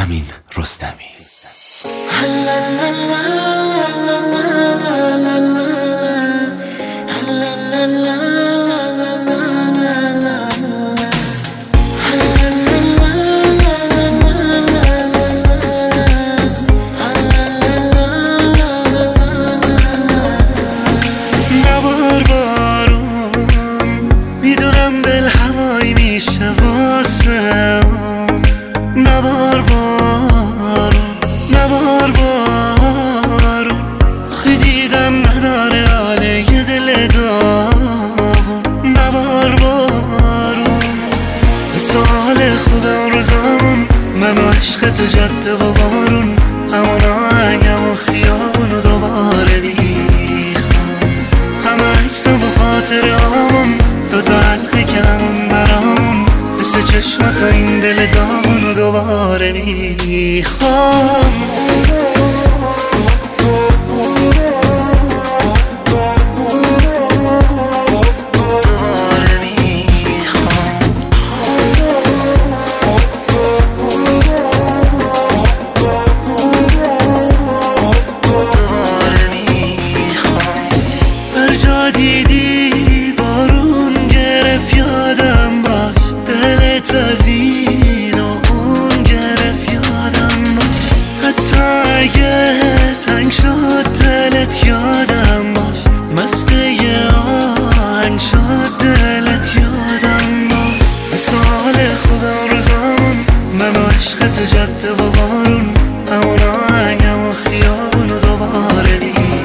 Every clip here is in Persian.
امین رستمی. میدونم دل هوایی میشه واسه نبار بارون خی دیدم نداره حاله یه دل داغون. نبار بارون سال خوب اون روزامون من و عشق تو جاده و بارون، همون آهنگم و خیابون و دوباره میخوام همه عکسم و خاطرامون دوتا حلقه کمون برامون مثل چشمات و این دل داغون و دوباره میخوام. دیدی بارون گرفت یادم باش، دلت از این و اون گرفت یادم باش، حتی اگه تنگ شد دلت یادم باش، مست یه آهنگ شد دلت یادم باش. مثال خوب اون روزامون من و عشق تو جاده و بارون، همون آهنگم و خیابون و دوباره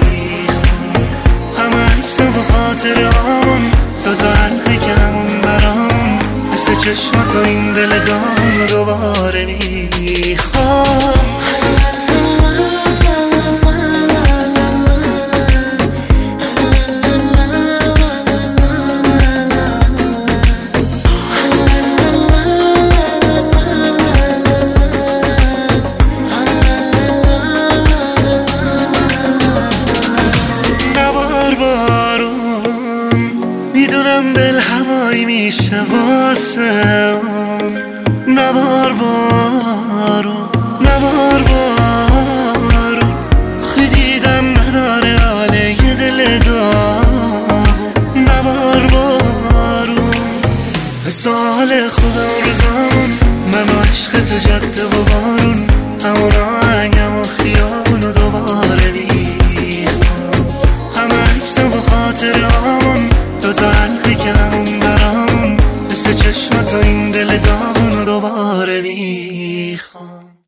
و خاطرامون دوتا حلقه کمون برامون مثل چشمات و این دل داغون و دوباره میخوام. میدونم دل هوایی میشه واسه نبار بارون خی دیدم نداره حاله یه دل داغون. نبار بارون سال خوب اون روزامون من و عشق تو جاده و بارون، همون آهنگم و خیابون و دوباره میخوام همه عکسم و خاطرامون دوتا حلقه کمون برامون مثل چشمات و این دل داغون و دوباره میخوام.